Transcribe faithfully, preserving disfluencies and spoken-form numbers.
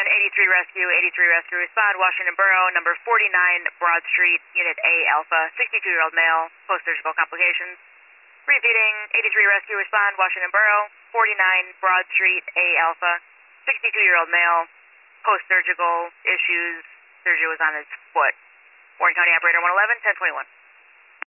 seven, eighty-three Rescue, eighty-three Rescue, respond, Washington Borough, number forty-nine Broad Street, Unit A Alpha, sixty-two-year-old male, post-surgical complications. Repeating, eighty-three Rescue, respond, Washington Borough, forty-nine Broad Street, A Alpha, sixty-two-year-old male, post-surgical issues, surgery was on his foot. Warren County Operator one eleven, ten twenty-one.